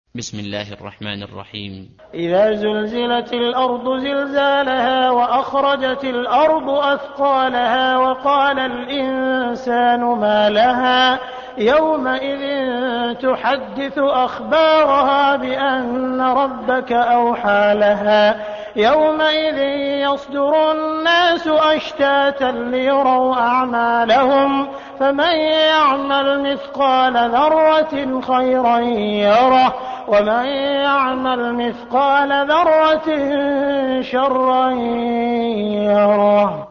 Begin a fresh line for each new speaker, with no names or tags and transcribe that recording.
بسم الله الرحمن الرحيم.
إذا زلزلت الأرض زلزالها وأخرجت الأرض أثقالها وقال الإنسان ما لها يومئذ تحدث أخبارها بأن ربك أوحى لها يومئذ يصدر الناس أشتاتا ليروا أعمالهم فمن يعمل مثقال ذرة خيرا يره ومن يعمل مثقال ذرة شرا يره.